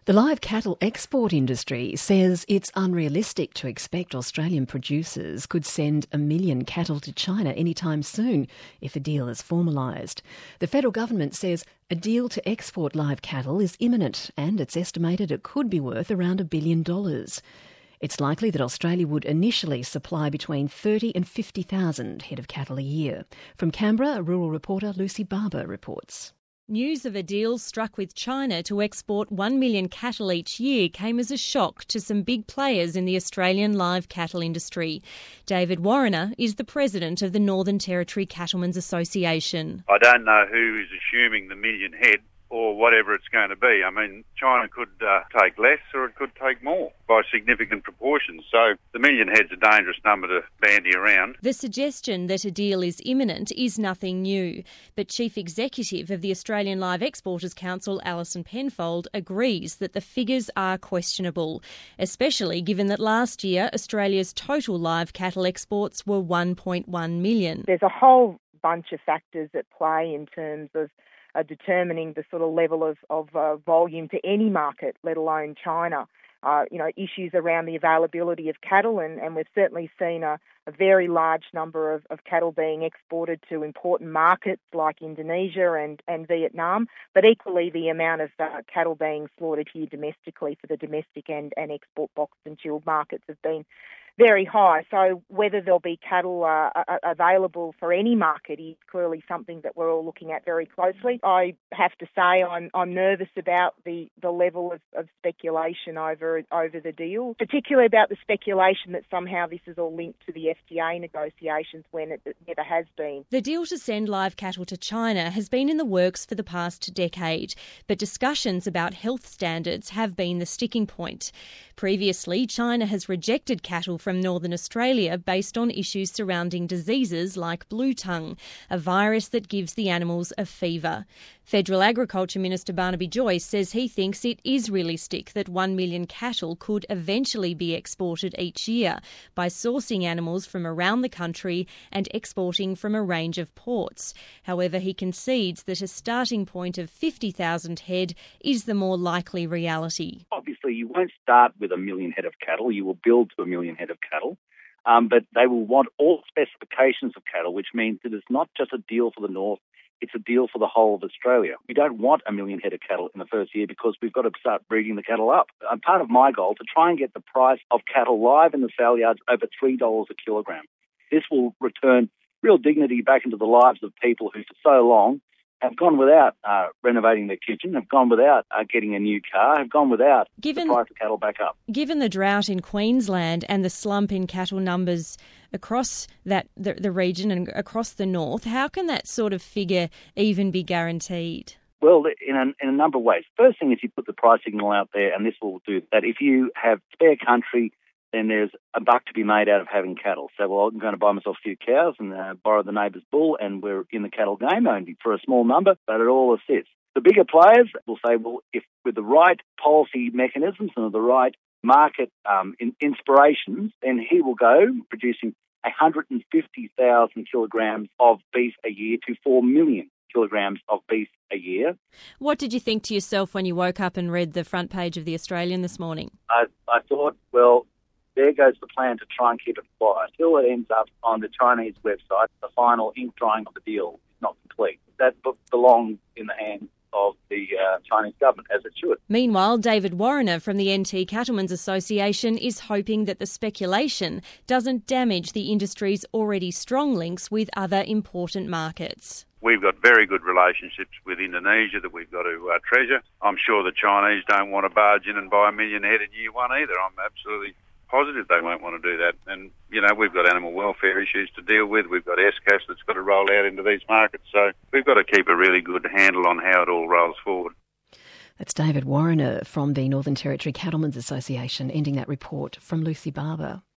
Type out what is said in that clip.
The live cattle export industry says it's unrealistic to expect Australian producers could send 1 million cattle to China anytime soon if a deal is formalised. The federal government says a deal to export live cattle is imminent and it's estimated it could be worth around $1 billion. It's likely that Australia would initially supply between 30 and 50,000 head of cattle a year. From Canberra, rural reporter Lucy Barber reports. News of a deal struck with China to export 1 million cattle each year came as a shock to some big players in the Australian live cattle industry. David Warriner is the president of the Northern Territory Cattlemen's Association. I don't know who is assuming the million head or whatever it's going to be. I mean, China could take less or it could take more by significant proportions. So the million head's a dangerous number to bandy around. The suggestion that a deal is imminent is nothing new, but Chief Executive of the Australian Live Exporters Council, Alison Penfold, agrees that the figures are questionable, especially given that last year Australia's total live cattle exports were 1.1 million. There's a whole bunch of factors at play in terms of determining the sort of level of volume to any market, let alone China. Issues around the availability of cattle, and we've certainly seen a very large number of cattle being exported to important markets like Indonesia and Vietnam, but equally the amount of cattle being slaughtered here domestically for the domestic and export boxed and chilled markets have been very high. So whether there'll be cattle available for any market is clearly something that we're all looking at very closely. I have to say I'm nervous about the level of speculation over the deal, particularly about the speculation that somehow this is all linked to the FTA negotiations when it never has been. The deal to send live cattle to China has been in the works for the past decade, but discussions about health standards have been the sticking point. Previously, China has rejected cattle from northern Australia based on issues surrounding diseases like blue tongue, a virus that gives the animals a fever. Federal Agriculture Minister Barnaby Joyce says he thinks it is realistic that 1 million cattle could eventually be exported each year by sourcing animals from around the country and exporting from a range of ports. However, he concedes that a starting point of 50,000 head is the more likely reality. Obviously, you won't start with 1 million head of cattle. You will build to 1 million head of cattle. But they will want all specifications of cattle, which means that it's not just a deal for the north, it's a deal for the whole of Australia. We don't want 1 million head of cattle in the first year because we've got to start breeding the cattle up. Part of my goal to try and get the price of cattle live in the sale yards over $3 a kilogram. This will return real dignity back into the lives of people who for so long have gone without renovating their kitchen, have gone without getting a new car, have gone without the price of cattle back up. Given the drought in Queensland and the slump in cattle numbers across the region and across the north, how can that sort of figure even be guaranteed? Well, in a number of ways. First thing is you put the price signal out there, and this will do that. If you have spare country, then there's a buck to be made out of having cattle. So, well, I'm going to buy myself a few cows and borrow the neighbour's bull, and we're in the cattle game only for a small number, but it all assists. The bigger players will say, well, if with the right policy mechanisms and the right market inspirations, then he will go producing 150,000 kilograms of beef a year to 4 million kilograms of beef a year. What did you think to yourself when you woke up and read the front page of The Australian this morning? I thought, well, there goes the plan to try and keep it quiet until it ends up on the Chinese website. The final ink drawing of the deal is not complete. That belongs in the hands of the Chinese government, as it should. Meanwhile, David Warriner from the NT Cattlemen's Association is hoping that the speculation doesn't damage the industry's already strong links with other important markets. We've got very good relationships with Indonesia that we've got to treasure. I'm sure the Chinese don't want to barge in and buy 1 million head in year one either. I'm absolutely positive they won't want to do that. And, we've got animal welfare issues to deal with. We've got SCAS that's got to roll out into these markets. So we've got to keep a really good handle on how it all rolls forward. That's David Warriner from the Northern Territory Cattlemen's Association, ending that report from Lucy Barber.